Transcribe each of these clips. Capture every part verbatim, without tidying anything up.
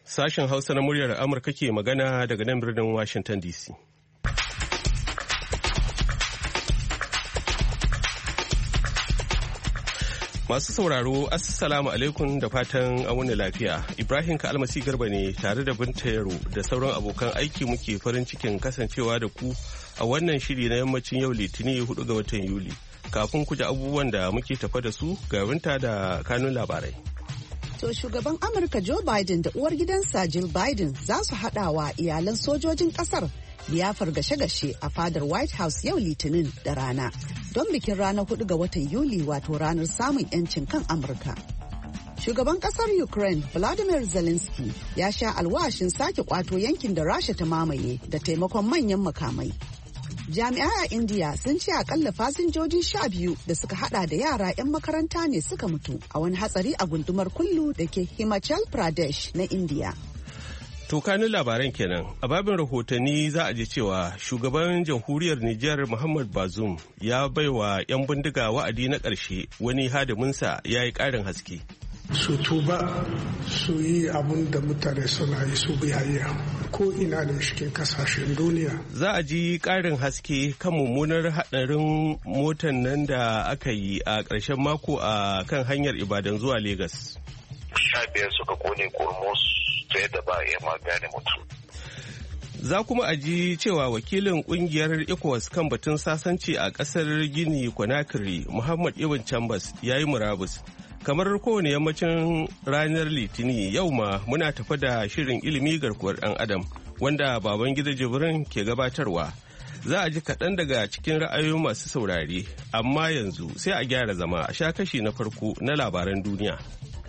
Sashen Hausa na muryar Amurka ke magana daga nan birnin Washington D C. Masu sauraro, Assalamu alaikum da fatan an wuni lafiya. Ibrahim Kalmasi Garba ne tare da Binta Yaro da sauran abokan aiki muke farin cikin kasancewa da ku a wannan shiri na yammacin yau Litinin hudu ga watan Yuli. Kafin ku ji abubuwan da muke tafa da su ga Binta da kanun labarai. To shugaban Amurka Joe Biden da uwar gidansa Jill Biden za su haɗa wa iyalan sojojin ƙasar liyafar gashe-gashe a fadar White House yau Litinin da rana don bikin ranar hudu ga watan Yuli wato ranar samun 'yancin kan Amurka. Shugaban ƙasar Ukraine Volodymyr Zelensky ya sha alwashin sake kwato yankin da Rasha ta mamaye da taimakon manyan makamai. Jami'ai a India sun ce akalla fasinjoji sha biyu da suka hada da yara 'yan makaranta ne suka mutu a wani hatsari a gundumar Kullu da ke Himachal Pradesh na India. To kanin labaran kenan, a babin rahotanni za a ji cewa shugaban jamhuriyar Nijar Muhammad Bazoum ya baiwa 'yan bindiga wa'adi na ƙarshe, wani hadiminsa ya yi ƙarin haske. Su tuba su yi abun da mutane suna yi su biyayya ko ina da cikin kasashen duniya. Za a ji ƙarin haske kan mummunar haɗarin motar nan da aka yi a ƙarshen mako a kan hanyar Ibadan zuwa Legas. Sha biyar suka kone kurmus ta yadda ba a ma gane mutum. Za kuma a ji cewa wakilin kungiyar ECOWAS kan batun sasanci a ƙasar Gini Conakry Muhammad Ibn Chambers ya yi murabus. Kamar kowane yammacin ranar Litini yau ma muna tafa da shirin ilimi garkuwar ɗan adam wanda baban gida Jibrin ke gabatarwa. Za a ji kaɗan daga cikin ra'ayoyin masu saurare, amma yanzu sai a gyara zama a sha kashi na farko na labaran duniya.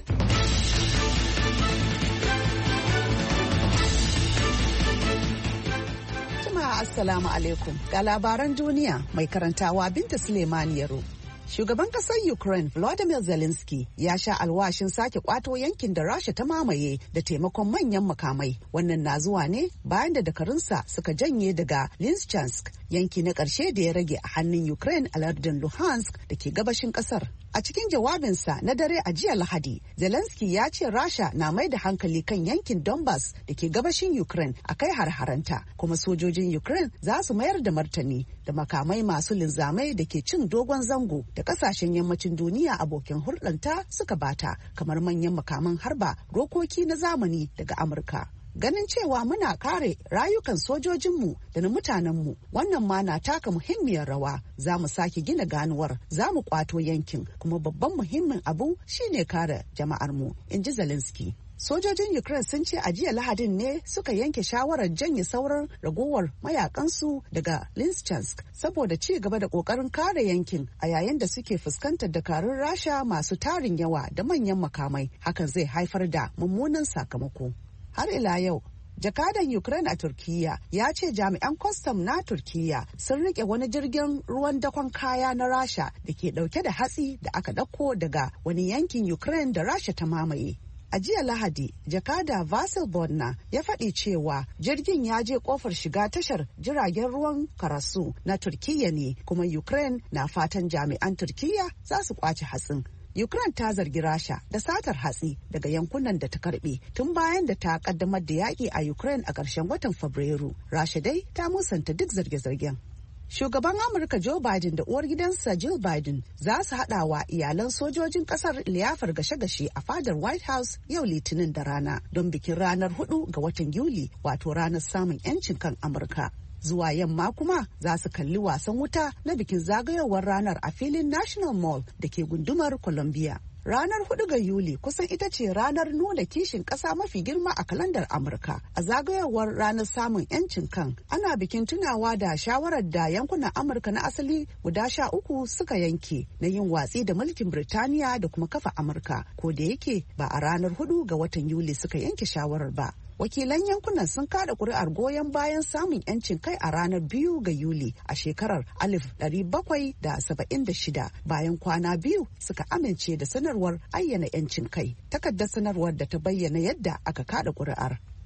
Assalamu alaikum ga labaran duniya mai karantawa Binta Suleiman Yaro. Shugaban kasar Ukraine Volodymyr Zelensky ya sha alwashin sake kwato yankin da Rasha ta mamaye da taimakon manyan makamai. Wannan na zuwa ne bayan da dakarunsa suka janye daga Lysychansk, yanki na ƙarshe da ya rage a hannun Ukraine a lardin Luhansk da ke gabashin ƙasar. A cikin jawabinsa na dare a jiya Lahadi, Zelensky ya ce Rasha na mai da hankali kan yankin Donbas da ke gabashin Ukraine a kai har-haranta, kuma sojojin Ukraine za su mayar da martani da makamai masu linzamai da ke cin dogon zango da kasashen yammacin duniya abokin hulɗanta suka bata, kamar manyan makaman harba rokoki na zamani daga Amurka. Ganin cewa muna kare rayukan sojojinmu da na mutanenmu, wannan ma na taka muhimmiyar rawa. Za mu sake gina ganuwar, za mu kwato yankin, kuma babban muhimmin abu shine kare jama'armu, in ji Zelensky. Sojojin Ukraine sun ce a jiya Lahadin ne suka yanke shawarar janye sauran ragowar mayakansu daga Lysychansk saboda ci gaba da kokarin kare yankin a yayin da suke fuskantar dakarun Rasha masu tarin yawa da manyan makamai. Hakan zai haifar da mummunan sakamako. Har ila yau, jakadan Ukraine a Turkiyya ya ce jami'an kwastam na Turkiyya sun rike wani jirgin ruwan dakon kaya na Rasha da ke dauke da hatsi da aka dauko daga wani yankin Ukraine da Rasha ta mamaye. A jiya Lahadi, jakada Vasil Bodna ya faɗi cewa jirgin ya je kofar shiga tashar jiragen ruwan Karasu na Turkiyya ne, kuma Ukraine na fatan jami'an Turkiyya za su kwace hatsin. Ukraine ta zargi Rasha da satar hatsi daga yankunan da ta karbe tun bayan da ta kaddamar da yaƙi a Ukraine a ƙarshen watan Fabrairu. Rasha dai ta musanta duk zarge-zargen. Shugaban Amurka Joe Biden da uwar gidansa Jill Biden za su haɗa wa iyalan sojojin ƙasar liyafar gashe-gashe a fadar White House yau Litinin da rana don bikin ranar hudu ga watan Yuli, wato ranar samun 'yancin kan Amurka. Zuwa yamma kuma za su kalli wasan wuta na bikin zagayowar ranar a filin National Mall da ke gundumar Columbia. Ranar hudu ga Yuli kusan ita ce ranar nuna kishin ƙasa mafi girma a kalandar Amurka. A zagayowar ranar samun 'yancin kan, ana bikin tunawa da shawarar da yankunan Amurka na asali guda sha uku suka yanke na yin watsi da mulkin Birtaniya da kuma kafa Amurka, ko da yake ba a ranar hudu ga watan Yuli suka yanke shawarar ba. Wakilan yankunan sun kada kuri'ar goyon bayan samun 'yancin kai a ranar biyu ga Yuli a shekarar alif ɗari bakwai da saba'in da shida, bayan kwana biyu suka amince da sanarwar ayyana 'yancin kai. Takardar sanarwar da ta bayyana yadda aka kada kuri'ar.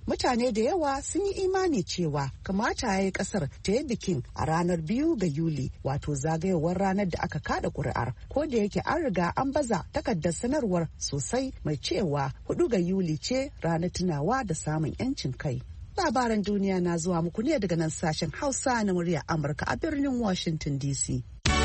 mutane da yawa sun yi imani cewa kamata ya yi kasar ta yi bikin a ranar biyu ga Yuli, wato zagayowar ranar da aka kada kuri'ar, ko da yake an riga an baza takardar sanarwar sosai mai cewa hudu ga Yuli ce ranar tunawa da samun 'yancin kai. Labaran duniya na zuwa muku ne daga nan sashen Hausa na murya Amurka a birnin Washington D C.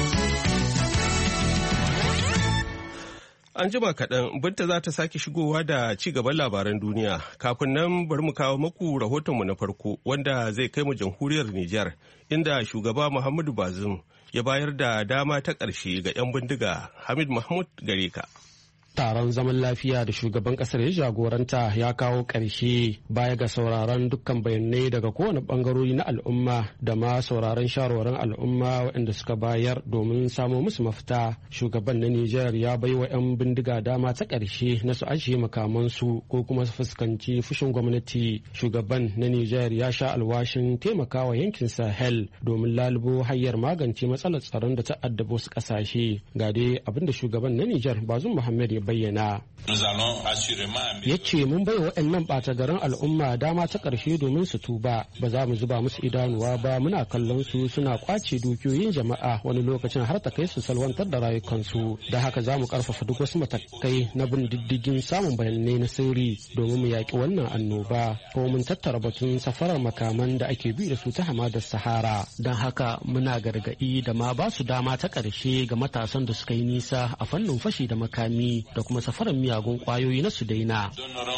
An jima kaɗan Binta za ta sake shigowa da ci gaban labaran duniya. Kafin nan bari mu kawo maku rahotonmu na farko wanda zai kai mu jamhuriyar Nijar, inda shugaba Muhammadu Bazoum ya bayar da dama ta ƙarshe ga 'yan bindiga. Hamid Mahmud gare ka. Taron zaman lafiya da shugaban kasar ya jagoranta ya kawo ƙarshe baya ga sauraron dukkan bayanai daga kowane bangarori na al'umma da ma sauraron shawarwarin al'umma waɗanda suka bayar domin samo musu mafita. Shugaban na Nijar ya bai wa 'yan bindiga dama ta ƙarshe na su ajiye makamansu ko kuma su fuskanci fushin gwamnati. Shugaban na Nijar ya sha alwashin taimakawa yankin Sahel domin lalubo hanyar magance matsalar tsaron da ta addaba wasu ƙasashe. Ga dai abinda shugaban na Nijar Bazoum Muhammad ya bayyana. Ya ce mun bai waɗannan ɓata garin al'umma dama ta ƙarshe domin su tuba, ba za mu zuba musu idanuwa ba, muna kallon su suna kwace dukiyoyin jama'a, wani lokacin har ta kai su salwantar da rayukansu. Da haka za mu ƙarfafa duk wasu matakai na bin diddigin samun bayanai na sirri domin mu yaƙi wannan annoba. Ko mun tattara batun safarar makaman da ake bi da su ta hamadar Sahara. Don haka muna gargaɗi da ma ba su dama ta ƙarshe ga matasan da suka yi nisa a fannin fashi da makami da kuma safarar miyagun kwayoyi na su daina.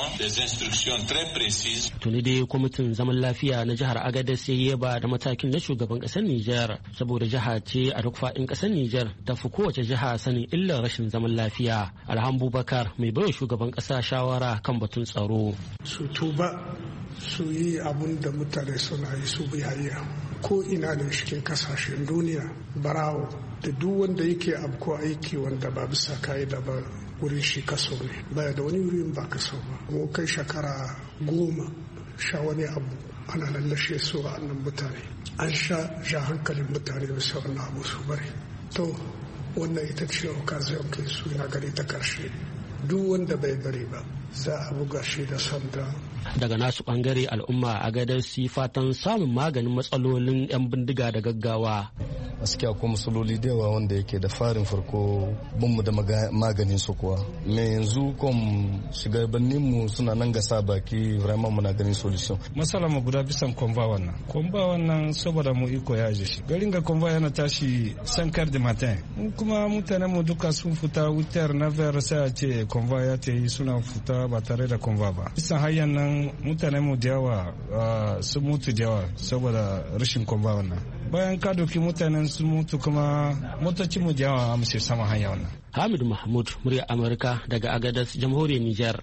Tuni dai kwamitin zaman lafiya na jihar Agadez ya yaba da matakin na shugaban kasar Nijar, saboda jiha ce a duk faɗin kasar Nijar ta fi kowace jiha sanin illar rashin zaman lafiya. Alhambu Bakar mai baiwa shugaban kasa shawara kan batun tsaro. Su tuba su yi abun da mutane suna yi su biyayya ko ina ne cikin kasashen duniya. Barawo da duk wanda yake abko aiki wanda ba bisa ka'ida ba wurin shi kaso ne, baya da wani wurin ba kaso ba. Mu kai shekara goma sha wani abu ana lallashe su a annan mutane, an sha ja hankalin mutane bisa wannan abu su bari. To wannan ita ce occasion ke su yana gari ta karshe, duk wanda bai bari ba za a buga shi da sanda. Daga nasu bangare al'umma a gadar su fatan samun maganin matsalolin 'yan bindiga da gaggawa. Gaskiya akwai matsaloli da yawa wanda yake da farin farko binmu da maganin su kuwa. Me yanzu kom shugabannin mu suna nan gasa baki vraiment muna ganin solution. Masala mu guda bisan konva wannan. Konva wannan saboda mu iko ya je shi. Garin ga konva yana tashi sankar da matin. Kuma mutanen mu duka sun fita wutar na ver sai a ce konva ya ta yi suna fita ba tare da konva ba. Bisan hanyar nan mutanen mu da yawa sun mutu da yawa saboda rashin konva wannan. Bayan ka doki mutanen sun mutu kuma motocin mu da yawa amshe sama hanya wannan. Hamid Mahmud, murya Amurka daga Agadez, jamhuriyar Nijar.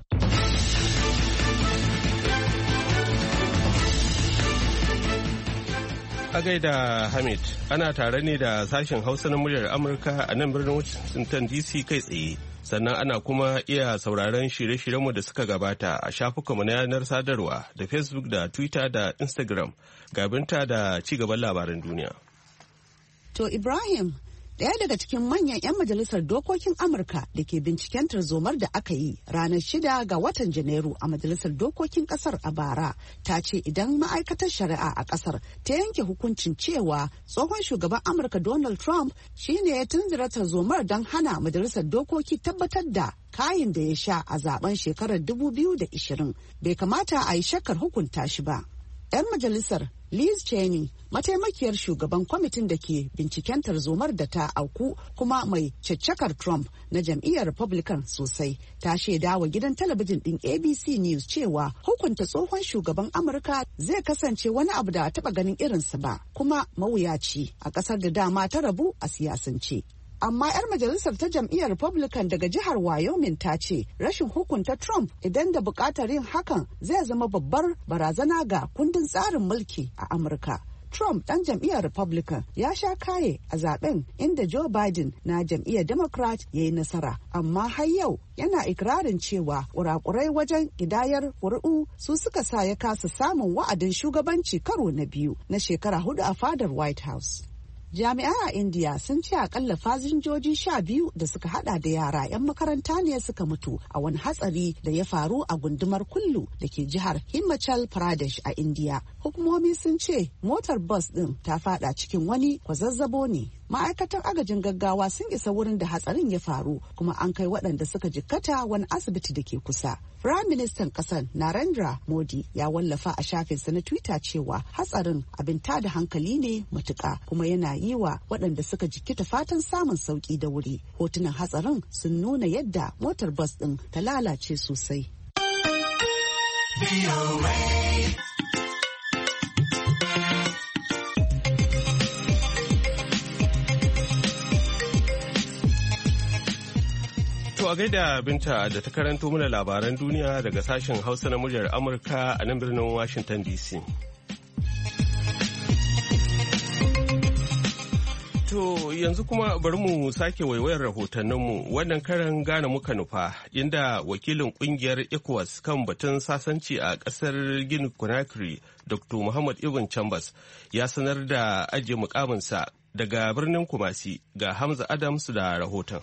A gaida Hamid, ana tare ne da sashen Hausa na muryar Amurka a nan birnin Washington D C kai tsaye. Sannan ana kuma iya sauraron shirye-shiryenmu da suka gabata a shafukanmu na yanar sadarwa da Facebook da Twitter da Instagram. Gabinta da ci gaban labaran duniya. To Ibrahim, ɗaya daga cikin manyan 'yan majalisar dokokin Amurka da ke binciken tarzomar da aka yi ranar shida ga watan Janairu a majalisar dokokin ƙasar a bara, ta ce idan ma'aikatar shari'a a ƙasar ta yanke hukuncin cewa tsohon shugaban Amurka Donald Trump shine ya tunzura tarzomar don hana majalisar dokoki tabbatar da kayin da ya sha a zaben shekarar dubu biyu da ishirin, bai kamata a yi shakkar hukunta shi ba. 'Yan majalisar Liz Cheney, mataimakiyar shugaban kwamitin da ke binciken tarzomar da ta auku kuma mai caccakar Trump na jam'iyyar Republican sosai, ta shaida wa gidan talabijin ɗin A B C News cewa hukunta tsohon shugaban Amurka zai kasance wani abu da taɓa ganin irinsa ba, kuma mawuyaci a ƙasar da dama ta rabu a siyasance. Amma 'yar majalisar ta jam'iyyar Republican daga jihar Wyoming ta ce rashin hukunta Trump idan da buƙatar yin hakan zai zama babbar barazana ga kundin tsarin mulki a Amurka. Trump ɗan jam'iyyar Republican ya sha kaye a zaben inda Joe Biden na jam'iyyar Democrat ya yi nasara, amma har yau yana ikirarin cewa kurakurai wajen ƙidayar ƙuri'u su suka sa ya kasa samun wa'adin shugabanci karo na biyu na shekara hudu a fadar White House. Jami'ai a India sun ce akalla fasinjoji sha biyu da suka hada da yara 'yan makaranta ne suka mutu a wani hatsari da ya faru a gundumar Kullu da ke jihar Himachal Pradesh a India. Hukumomi sun ce motar bus din ta fada cikin wani kwazazzabo ne. Ma'aikatan agajin gaggawa sun isa wurin da hatsarin ya faru kuma an kai waɗanda suka jikkata wani asibiti da ke kusa. Firayim Ministan ƙasar Narendra Modi ya wallafa a shafinsa na Twitter cewa hatsarin abin tada hankali ne matuƙa kuma yana yi wa waɗanda suka jikkita fatan samun sauƙi da wuri. Hotunan hatsarin sun nuna yadda motar bus ɗin ta lalace sosai. To a gaida Binta da ta karanto mana labaran duniya daga sashen Hausa na muryar Amurka a nan birnin Washington D C. To yanzu kuma bari mu sake waiwayar rahotanninmu wannan karan Ghana muka nufa inda wakilin kungiyar ECOWAS kan batun sasanci a kasar Guinea Conakry Doctor Muhammad Ibn Chambers ya sanar da ajiye mukaminsa daga birnin Kumasi ga Hamza Adams da rahoton.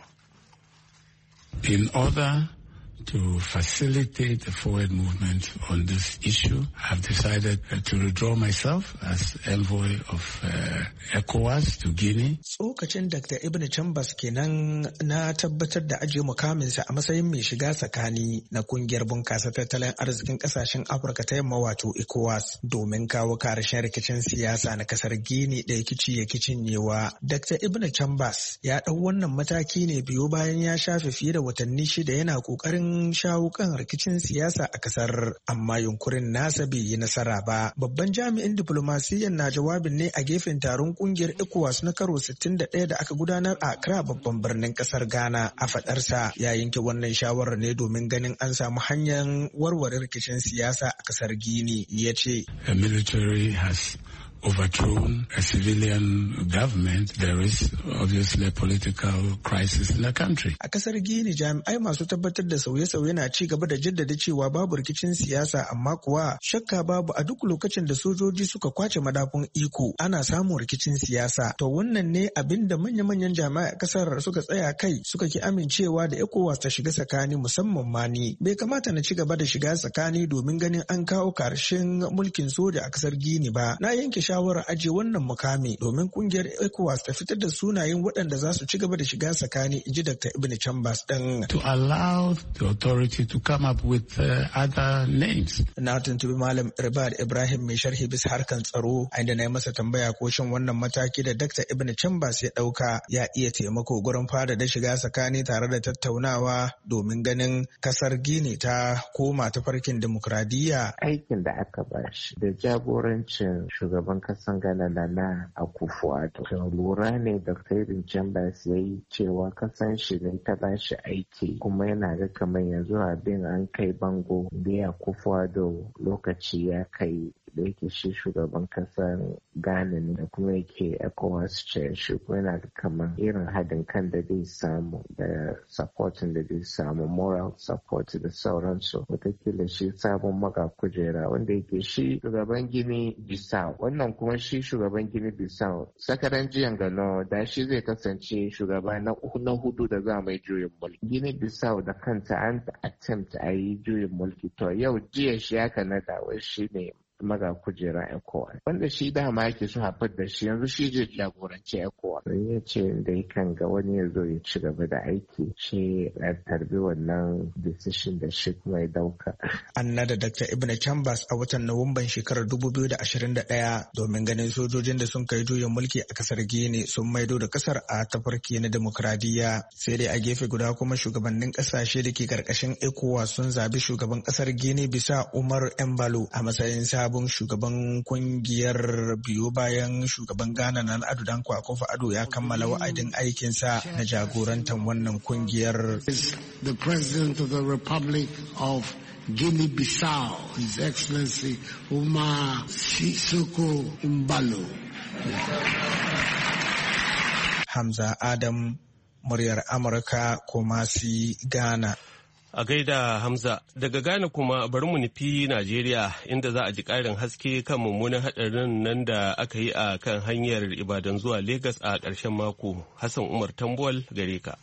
In order to facilitate the forward movement on this issue, I've decided to withdraw myself as envoy of uh, ECOWAS to Guinea. Tsokacin Doctor Ibn Chambers kenan na tabbatar da ajiye mukaminsa a matsayin mai shiga tsakani na kungiyar bunkasa tattalin arzikin kasashen Afirka ta yamma wato ECOWAS domin kawo karshen rikicin siyasa na kasar Guinea da rikici ya kicinyewa. Doctor Ibn Chambers ya ɗau wannan mataki ne biyo bayan ya shafe fiye da watanni shida yana ƙoƙarin shawo kan rikicin siyasa a kasar, amma yunkurin nasa bai yi nasara ba. Babban jami'in diplomasiyyar na jawabin ne a gefen taron kungiyar ECOWAS na karo sittin da ɗaya da aka gudanar a Accra babban birnin kasar Ghana. A fadarsa ya yanke wannan shawarar ne domin ganin an samu hanyar warware rikicin siyasa a kasar Guinea. Ya ce, The military has overthrown a civilian government, there is obviously a political crisis in the country. A kasar Guinea jami'ai masu tabbatar da sauye-sauye na ci gaba da jaddada cewa babu rikicin siyasa, amma kuwa shakka babu a duk lokacin da sojoji suka kwace madafun iko ana samun rikicin siyasa. To wannan ne abin da manya-manyan jami'ai a kasar suka tsaya kai suka ki amincewa da ECOWAS ta shiga tsakani, musamman ma ni. Bai kamata na ci gaba da shiga tsakani domin ganin an kawo karshen mulkin soja a kasar Guinea ba. Na yanke shawarar ajiye wannan mukami domin kungiyar ECOWAS ta fitar da sunayen waɗanda za su ci gaba da shiga tsakani, inji Doctor Ibn Chambers ɗin. To allow the authority to come up with uh, other names. Na tuntubi Malam Irbad Ibrahim mai sharhi bisa harkan tsaro, a inda na yi masa tambaya ko shin wannan mataki da Doctor Ibn Chambers ya ɗauka ya iya taimako gurin fada da shiga tsakani tare da tattaunawa domin ganin kasar Guinea ta koma ta farkin dimokuraɗiyya. Aikin da aka bashi da jagorancin shugaban kasan Ghana Nana Akufo-Addo. Lura ne Doctor Ibn Chambers ya yi cewa kasan shi ne ta bashi aiki, kuma yana ga kamar yanzu abin an kai bango da Akufo-Addo lokaci ya kai da yake shi shugaban kasar Ghana ne da kuma yake ECOWAS chair, shi kuma yana da kamar irin haɗin kan da zai samu da supporting da zai samu, moral support da sauransu. Wataƙila shi sabon maka kujera wanda yake shi shugaban Gini Bissau, wannan kuma shi shugaban Gini Bissau sakaran jiyan gano da shi zai kasance shugaba na hudu da za mai juyin mulki. Gini Bissau da kanta an attempt a yi juyin mulki, to yau jiya shi aka nada wai shi ne maga kujera ECOWAS, wanda shi dama yake so haifar da shi yanzu shi zai jagoranci ECOWAS. Don ya ce da kan ga wani ya zo ya ci gaba da aiki, shi ya tarbi wannan decision da shi kuma ya dauka. An nada Doctor Ibn Chambers a watan Nuwamban shekarar dubu biyu da ashirin da ɗaya domin ganin sojojin da sun kai juyin mulki a kasar Guinea sun maido da kasar a tafarki na demokradiyya. Sai dai a gefe guda kuma shugabannin kasashe da ke karkashin ECOWAS sun zabi shugaban kasar Guinea bisa Umar Embalo a matsayin sabon shugaban kungiyar, biyo bayan shugaban Ghana na Ado Dankwa Akufo-Addo ya kammala wa'adin aikinsa na jagorantar wannan kungiyar. The President of the Republic of Guinea-Bissau, His Excellency Umar Sissoco Embalo. Hamza Adam, muryar Amurka, Kumasi, Ghana. A gaida Hamza, daga Ghana kuma bari mu nufi Najeriya inda za a ji ƙarin haske kan mummunan haɗarin nan da aka yi a kan hanyar Ibadan zuwa Legas a ƙarshen mako. Hassan Umar Tambuwal gare ka.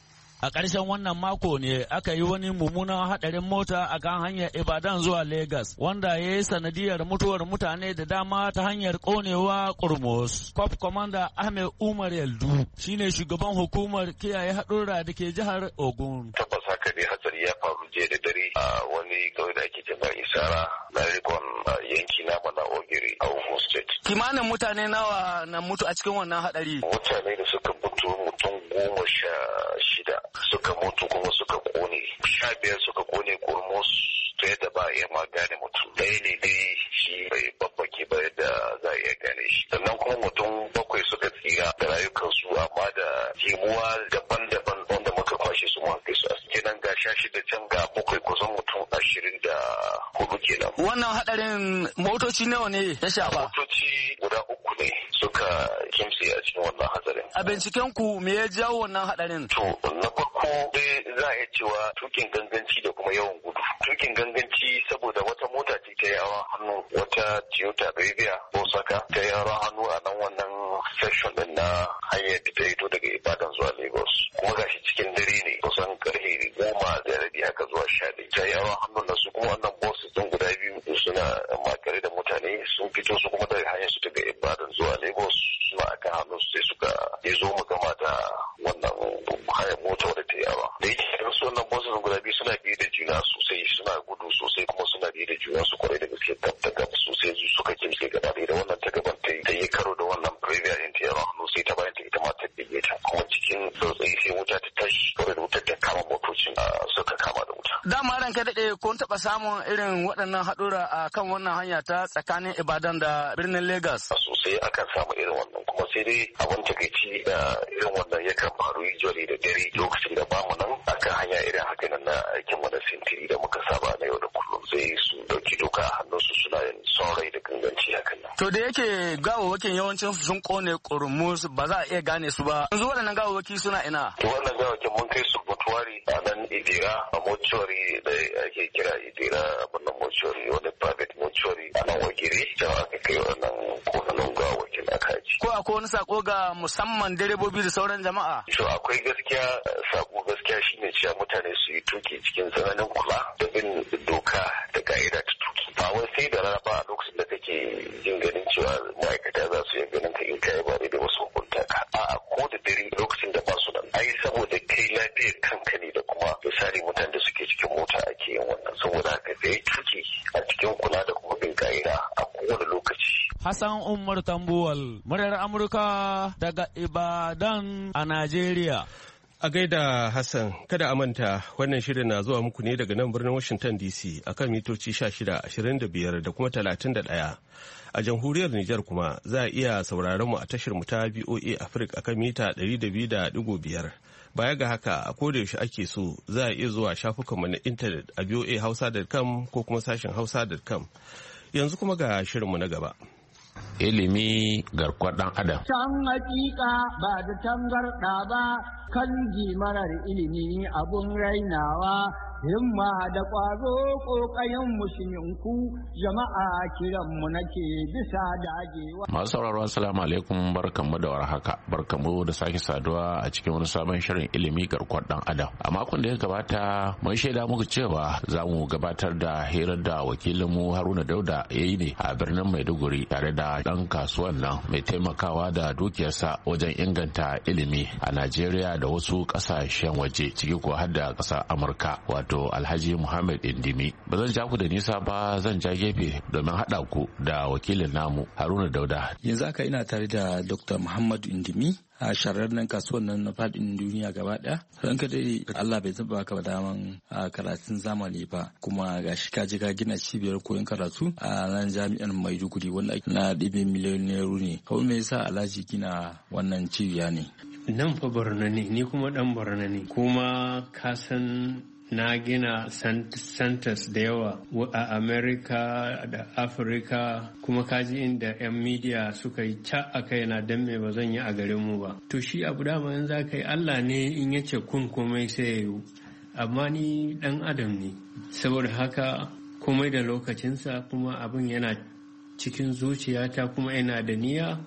A ƙarshen wannan mako ne aka yi wani mummunan haɗarin mota a kan hanyar Ibadan zuwa Legas, wanda ya yi sanadiyar mutuwar mutane da dama ta hanyar ƙonewa ƙurmus. Cop Commander Ahmed Umar Yaldu shine shugaban hukumar kiyaye haɗurra da ke jihar Ogun. Tabbas haka ne, hatsari ya faru jiya da dare a wani ƙauye da ake jima Isara na rikon yanki nama na Ogiri a Ogun State. Kimanin mutane nawa na mutu a cikin wannan haɗari? Mutane da suka mutu mutum goma sha shida suka mutu kuma suka kone, sha biyar suka kone kurmus ta yadda ba a iya ma gane mutum. Ɗaya ne dai shi bai babbake ba yadda za a iya gane shi. Sannan kuma mutum bakwai suka tsira da rayukansu amma da jimuwa daban-daban wanda muka kwashe su mun kai su a kenan ga sha shida can ga bakwai kusan mutum ashirin da hudu kenan. Wannan hadarin motoci nawa ne ya shafa? Motoci guda uku ne suka kimse a cikin wannan hatsarin. A binciken ku me ya jawo wannan hadarin? To na farko dai za a iya cewa tukin ganganci da kuma yawan gudu. Tukin ganganci saboda wata mota ce ta yawa hannu, wata Toyota Bravia Osaka ta yawa hannu a nan wannan section din na hanyar da ta hito daga Ibadan zuwa Lagos. Kuma gashi cikin dare ne kusan karfe goma da rabi haka zuwa sha ɗaya. Ta yawa hannun nan su kuma wannan bosses din guda biyu suna makare da mutane sun fito su kuma daga hanyar su daga Ibadan zuwa Lagos suna akan hannun su sai suka zo mu gama da wannan hayar mota wadda ta yawa. Da yake su wannan bosses guda biyu suna biye da juna sosai, suna gudu sosai kuma suna biye da juna su kwarai da gaske ta gaba sosai suka kimse gaba da wannan ta gaban ta yi karo da wannan Bravia din ta yawa hannu sai ta bayan ta ita ma ta bige ta kuma cikin tsautsayi sai wuta ta tashi kwarai da wutar ta kama motocin suka kama da wuta. Dama ranka daɗe kun taɓa samun irin waɗannan haɗura a kan wannan hanya ta tsakanin Ibadan da birnin Legas? Sosai akan samu irin wannan kuma sai dai abin takaici da irin wannan yakan faru usually da dare lokacin da bamu nan akan hanya irin haka nan na aikin mu na sintiri da muka saba na yau da kullum sai su dauki doka a hannunsu suna yin son rai da ganganci hakan nan. To da yake gawawwakin yawancin su sun kone kurmus ba za a iya gane su ba. Yanzu waɗannan gawawwaki suna ina? To wannan gawawwakin mun kai su mutuwari a nan Idira a mortuary da ake kira Idira abin nan mortuary wani private mortuary a nan Wagiri jama'a aka kai wannan konanin gawawwakin aka ji. Ko akwai wani sako ga musamman direbobi da sauran jama'a? To akwai gaskiya sako gaskiya shine cewa mutane su yi tuki cikin tsananin kula da bin doka da ka'ida ta tuki. Ba wai sai da rana ba a lokacin da kake jin ganin cewa ma'aikata za su yi ganin ka in kai ba da wasu hukunta ka. A'a ko da dare lokacin da ba su nan. Ai saboda kai lafiyar kanka ne da kuma misali mutane da suke cikin mota ake yin wannan saboda haka kai tuki a cikin kula da kuma bin ka'ida a kowane lokaci. Hassan Umar Tambuwal, muryar Amurka daga Ibadan a Najeriya. A gaida Hassan, kada a manta wannan shirin na zuwa muku ne daga nan birnin Washington D C akan mitoci sha shida, ashirin da biyar da kuma talatin da ɗaya. A jamhuriyar Nijar kuma za a iya sauraron mu a tashar mu ta V O A Africa akan mita ɗari da biyu da ɗigo biyar. Baya ga haka a koda yaushe ake so za a iya zuwa shafukanmu na intanet a v o a hausa dot com ko kuma sashen hausa dot com. Yanzu kuma ga shirinmu na gaba. Ilimi garkuwar ɗan adam. Can hakika ba da tangarɗa ba kan marar ilimi abun rainawa himma da ƙwazo ƙoƙayen musulminku jama'a kiranmu nake bisa dagewa. Masu sauraro assalamu alaikum barkanmu da warhaka barkanmu da sake saduwa a cikin wani sabon shirin ilimi garkuwar ɗan adam. A makon da ya gabata mun shaida muku cewa za mu gabatar da hirar da wakilinmu Haruna Dauda ya yi ne a birnin Maiduguri tare da ɗan kasuwan nan mai taimakawa da dukiyarsa wajen inganta ilimi a Najeriya da wasu ƙasashen waje ciki ko har da ƙasar Amurka wato Alhaji Muhammad Indimi. Ba zan ja ku da nisa ba zan ja gefe domin haɗa ku da wakilin namu Haruna Dauda. Yanzu haka ina tare da Doctor Muhammad Indimi a shahararren kasuwan nan na fadin duniya gaba daya. Don ka dai Allah bai taba ka daman a karatun zamani ba kuma gashi ka je ka gina cibiyar koyon karatu a nan jami'ar Maiduguri wanda na ɗibin miliyoneru ne. Kawai me yasa Alhaji gina wannan cibiya ne? Nan fa Borno ne, ni kuma dan Borno ne. Kuma ka san na gina centers da yawa a America da Africa kuma kaji inda 'yan media suka yi ca a kai na dan me ba zan yi a garin mu ba. To shi abu dama in za ka yi Allah ne in yace kun komai sai ya yi. amma ni dan adam ne, saboda haka komai da lokacinsa, kuma abin yana cikin zuciyata kuma yana da niyya,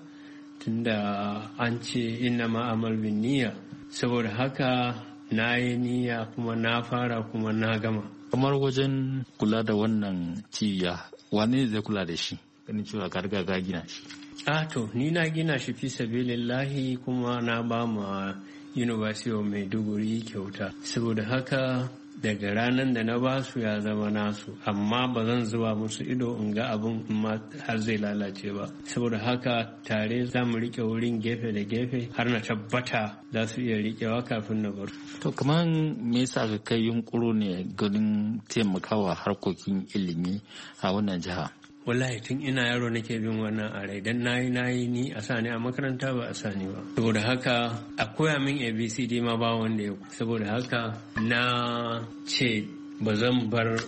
tunda an ce inna ma'amal bin niyya, saboda haka na yi niyya kuma na fara kuma na gama. Kamar wajen kula da wannan cibiya, wane zai kula da shi ganin cewa ka riga ka gina shi? Ah to ni na gina shi fi sabilillahi kuma na ba ma University of Maiduguri kyauta, saboda haka daga ranar da na ba su ya zama nasu, amma ba zan zuba musu ido in ga abin ma har zai lalace ba, saboda haka tare za mu rike wurin gefe da gefe har na tabbata za su iya rikewa kafin na bar. To kamar me yasa ka kai yunkuro ne ganin taimakawa harkokin ilimi a wannan jiha? Wallahi tun ina yaro nake bin wannan a rai, dan nayi nayi ni a sani a makaranta ba a sani ba, saboda haka a koya min A B C D ma ba wanda ya, saboda haka na ce ba zan bar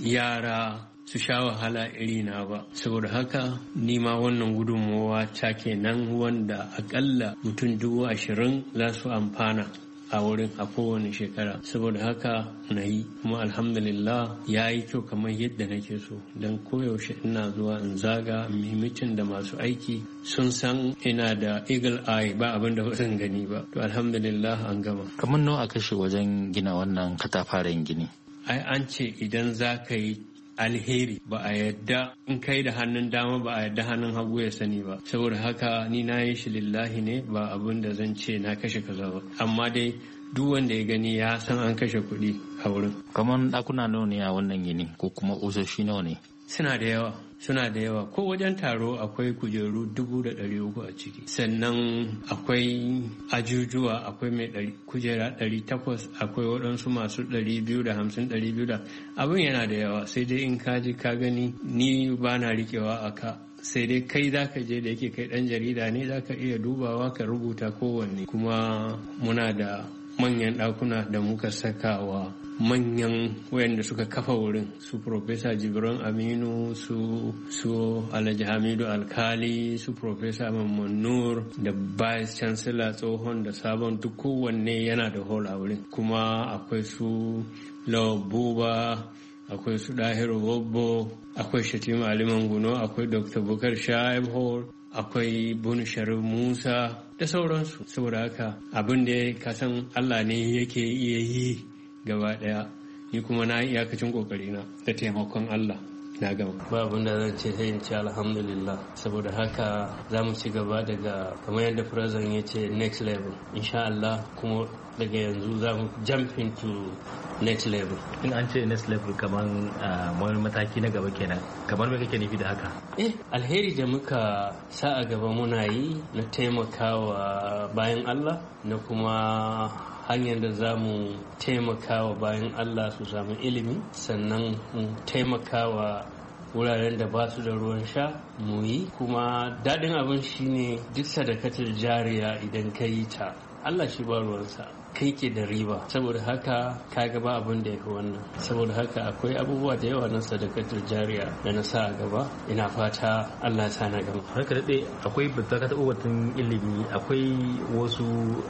yara su sha wahala iri na ba, saboda haka ni ma wannan gudunmowa ta kenan wanda akalla mutum dubu ashirin za su amfana a wurin a kowane shekara, saboda haka na yi kuma alhamdulillah ya yi kyau kamar yadda nake so, don koyaushe ina zuwa in zaga mimitin da masu aiki sun san ina da eagle eye, ba abin da zan gani ba, to alhamdulillah an gama. Kamar nawa kashe wajen gina wannan katafaren gini? Ai an ce idan za ka yi alheri ba a yadda in kai da hannun dama ba a yadda hannun hagu ya sani ba, saboda haka ni na yi shi lillahi ne, ba abin da zan ce na kashe kaza ba, amma dai duk wanda ya gani ya san an kashe kuɗi a wurin. Kamar ɗakuna nawa ne a wannan gini ko kuma ƙusoshi nawa ne? Suna da yawa, suna da yawa. Ko wajen taro akwai kujeru dubu da ɗari uku a ciki. Sannan akwai ajujuwa, akwai mai kujera ɗari takwas, akwai waɗansu masu ɗari biyu da hamsin, ɗari biyu da abin yana da yawa. Sai dai in ka ji ka gani ni ba na riƙewa a ka. Sai dai kai za ka je da yake kai ɗan jarida ne, za ka iya dubawa ka rubuta kowanne. Kuma muna da manyan ɗakuna da muka saka wa manyan wayanda suka kafa wurin, su Profesa Jibran Aminu, su su Alhaji Hamidu Alkali, su Profesa Mamman Nur da Vice Chancellor tsohon da sabon, duk kowanne yana da hall a wurin. Kuma akwai su Law Buba, akwai su Dahiru Bobbo, akwai Shatima Ali Manguno, akwai Doctor Bukar Shaib Hall, akwai Bunu Sharif Musa da sauransu. Saboda haka abin da ka san Allah ne yake iya yi gaba daya, ni kuma na iyakacin kokari na da taimakon Allah na gama. Ba abin da zan ce sai in ce alhamdulillah. Saboda haka za mu ci gaba daga kamar yadda president ya ce next level insha Allah, kuma daga yanzu za mu jump into next level. In an ce next level kamar wani mataki na gaba kenan, kamar me kake nufi da haka? Eh, alheri da muka sa a gaba muna yi na taimakawa bayan Allah, na kuma hanyar da za mu taimakawa bayan Allah su samu ilimi, sannan mu taimakawa wuraren da ba su da ruwan sha mu yi. Kuma daɗin abin shine duk sadakatar jariya idan ka yi ta, Allah shi ba ruwansa, kai ke da riba. Saboda haka ka gaba abin da ya fi wannan. Saboda haka akwai abubuwa da yawa na sadakatar jariya da na sa a gaba, ina fata Allah ya sa na gama. Haka daɗe akwai batun batun ilimi, akwai wasu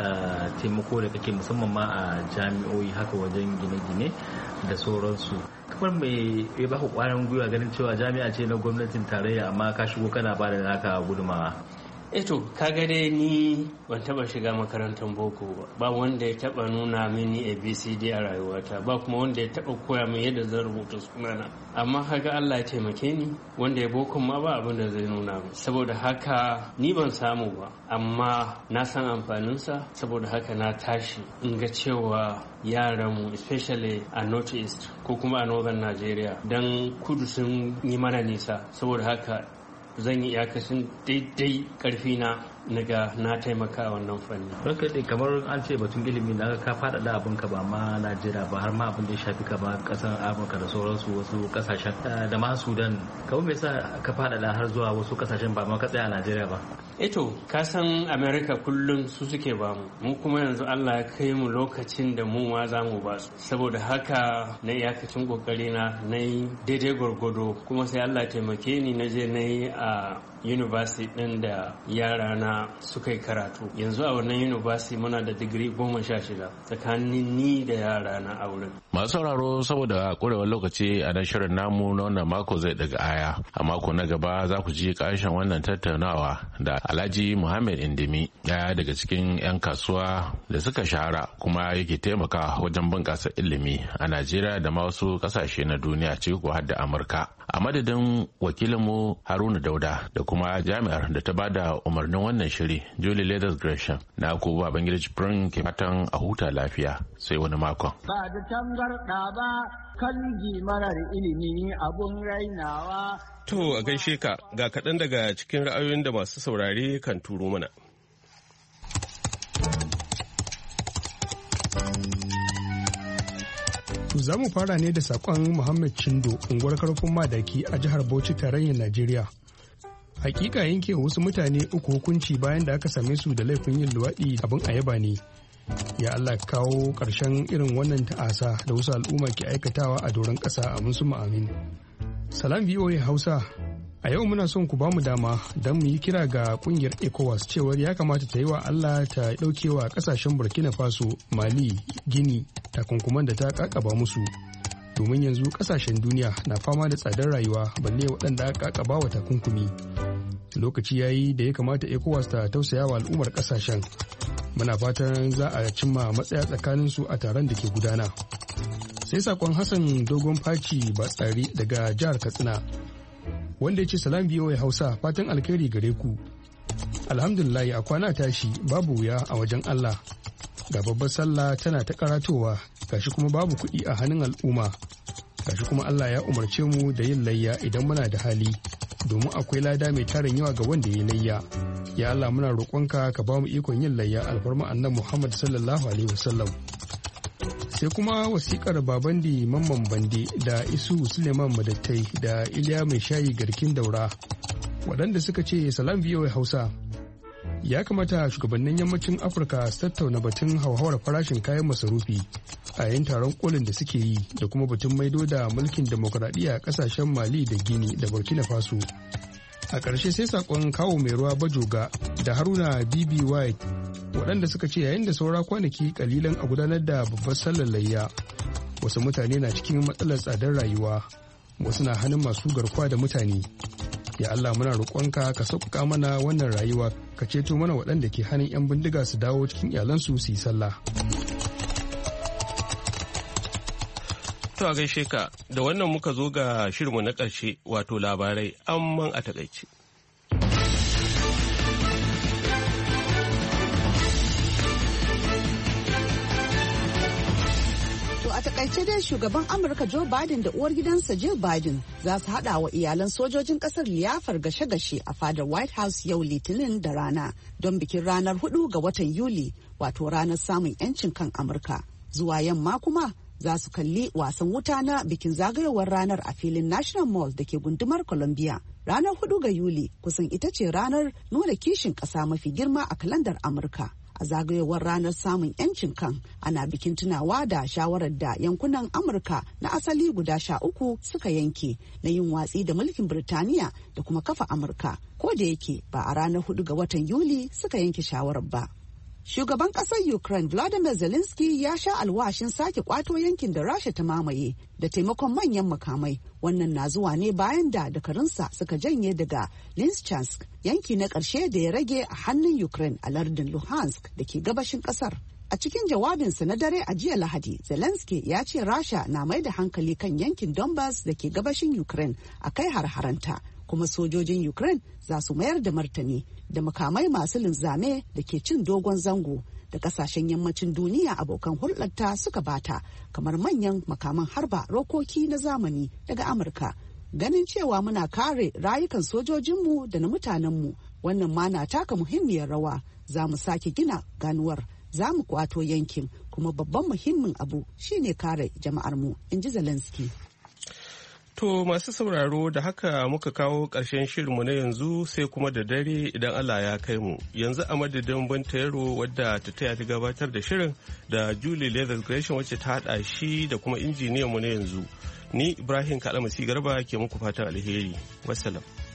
taimako da kake musamman ma a jami'o'i haka wajen gine-gine da sauransu. Kamar mai ya baka kwarin gwiwa ganin cewa jami'a ce na gwamnatin tarayya amma ka shigo kana ba da naka gudumawa? Eto, kaga dai ni ban taba shiga makarantar boko ba, ba wanda ya taba nuna mini A B C D a rayuwata, ba kuma wanda ya taba koya min yadda zan rubuta sunana. Amma haka Allah ya taimake ni, wanda ya boko ma ba abin da zai nuna min. Saboda haka ni ban samu ba, amma na san amfaninsa. Saboda haka na tashi in ga cewa yaranmu, especially a North East ko kuma a Northern Nigeria, dan kudu sun yi mana nisa. Saboda haka zan yi iyakacin daidai karfi na naga na taimaka wannan fanni. Ranka dai kamar an ce batun ilimi na ka faɗaɗa abin ka ba ma Najeriya ba har ma abin da ya shafi ka ba ƙasar Afirka da sauransu wasu ƙasashen da ma Sudan. Kamar me yasa ka faɗaɗa har zuwa wasu ƙasashen ba ma ka tsaya a Najeriya ba? Eto, ka san America kullum su suke ba mu. Mu kuma yanzu Allah ya kai mu lokacin da mu ma za mu ba su. Saboda haka na iyakacin kokari na na yi daidai gwargwado, kuma sai Allah ya taimake ni na je na yi a university ɗin da yara na suka yi karatu. Yanzu a wannan university muna da digiri goma sha shida tsakanin ni da yara na a wurin. Masu sauraro saboda kurewar lokaci a nan shirin namu na wannan mako zai daga aya. A mako na gaba za ku ji ƙarshen wannan tattaunawa da Alhaji Muhammad Indimi, ɗaya daga cikin 'yan kasuwa da suka shahara kuma yake taimaka wajen bunƙasa ilimi a Najeriya da ma wasu ƙasashe na duniya ciki ko har da Amurka. A madadin wakilinmu Haruna Dauda da kuma jami'ar da ta bada umarnin wannan shiri Julie Leathers Gresham, na ku Babangida Jibrin ke fatan a huta lafiya sai wani makon. Ba da tangarɗa ba kan marar ilimi abun rainawa. To a gaishe ka, ga kaɗan daga cikin ra'ayoyin da masu saurare kan turo mana. Za mu fara ne da saƙon Muhammad Chindo, unguwar karfin madaki a jihar Bauchi tarayyar Najeriya. Hakika yanke wasu mutane uku hukunci bayan da aka same su da laifin yin luwaɗi abin a yaba ne. Ya Allah kawo ƙarshen irin wannan ta'asa da wasu al'umma ke aikatawa a doron ƙasa, amin su amin. Salam V O A Hausa, a yau muna son ku bamu dama don mu yi kira ga kungiyar ECOWAS cewar ya kamata ta yi wa Allah ta ɗaukewa ƙasashen Burkina Faso, Mali, Gini takunkuman da ta kakaba musu. Domin yanzu ƙasashen duniya na fama da tsadar rayuwa balle waɗanda aka kakaba wa takunkumi. Lokaci ya yi da ya kamata ECOWAS ta tausaya wa al'ummar ƙasashen. Muna fatan za a cimma matsaya tsakaninsu a taron da ke gudana. Sai sakon Hassan Dogon Faci Batsari daga jihar Katsina, wanda ya ce salam biyo ya Hausa, fatan alkhairi gare ku. Alhamdulillah, a kwana tashi babu wuya a wajen Allah. Ga babbar sallah tana ta karatowa, gashi kuma babu kuɗi a hannun al'umma. Gashi kuma Allah ya umarce mu da yin layya idan muna da hali, domin akwai lada mai tarin yawa ga wanda ya layya. Ya Allah, muna roƙonka ka ba mu ikon yin layya alfarma annabi Muhammad sallallahu alaihi wasallam. Sai kuma wasikar Babandi Mamman Bande da Isu Suleiman Madattai da Iliya Mai Shayi Garkin Daura, waɗanda suka ce salam biyo Hausa. Ya kamata shugabannin yammacin Afirka su tattauna batun hauhawar farashin kayan masarufi a yayin taron kolin da suke yi, da kuma batun maido da mulkin demokuraɗiyya a ƙasashen Mali da Gini da Burkina Faso. A ƙarshe sai saƙon kawo mai ruwa Bajoga da Haruna B B White, waɗanda suka ce yayin da saura kwanaki kalilan a gudanar da babbar sallar layya, wasu mutane na cikin matsalar tsadar rayuwa, wasu na hannun masu garkuwa da mutane. Ya Allah, muna roƙonka ka sauƙaƙa mana wannan rayuwa, ka ceto mana waɗanda ke hannun 'yan bindiga su dawo cikin iyalansu su yi sallah. To a gaishe ka, da wannan muka zo ga shirinmu na ƙarshe, wato labarai amman a takaice. A takaice dai shugaban Amurka Joe Biden da uwar gidansa Jill Biden za su hada wa iyalan sojojin kasar liyafar gashe-gashe a fadar White House yau Litinin da rana don bikin ranar hudu ga watan Yuli, wato ranar samun 'yancin kan Amurka. Zuwa yamma kuma za su kalli wasan wuta na bikin zagayowar ranar a filin National Mall da ke gundumar Columbia. Ranar hudu ga Yuli kusan ita ce ranar nuna kishin ƙasa mafi girma a kalandar Amurka. A zagayowar ranar samun 'yancin kan ana bikin tunawa da shawarar da yankunan Amurka na asali guda sha uku suka yanke na yin watsi da mulkin Birtaniya da kuma kafa Amurka, ko da yake ba a ranar hudu ga watan Yuli suka yanke shawarar ba. Shugaban ƙasar Ukraine Volodymyr Zelensky ya sha alwashin sake kwato yankin da Rasha ta mamaye da taimakon manyan makamai. Wannan na zuwa ne bayan da dakarunsa suka janye daga Lysychansk, yanki na ƙarshe da ya rage a hannun Ukraine a lardin Luhansk da ke gabashin ƙasar. A cikin jawabinsa na dare a jiya Lahadi, Zelensky ya ce Rasha na mai da hankali kan yankin Donbas da ke gabashin Ukraine a kai har-haranta, kuma sojojin Ukraine za su mayar da martani da makamai masu linzame da ke cin dogon zango da kasashen yammacin duniya abokan hulɗarta suka bata, kamar manyan makaman harba rokoki na zamani daga Amurka. Ganin cewa muna kare rayukan sojojinmu da na mutanenmu, wannan ma na taka muhimmiyar rawa. Za mu sake gina ganuwar, za mu kwato yankin, kuma babban muhimmin abu shine kare jama'armu, in ji Zelensky. To masu sauraro, da haka muka kawo ƙarshen shirinmu na yanzu, sai kuma da dare idan Allah ya kai mu. Yanzu a madadin Binta Yaro wadda ta taya ta gabatar da shirin, da Julie Leathers Gresham wacce ta haɗa shi, da kuma injiniyanmu na yanzu. Ni Ibrahim Kalamasi Garba ke muku fatan alheri. Wassalam.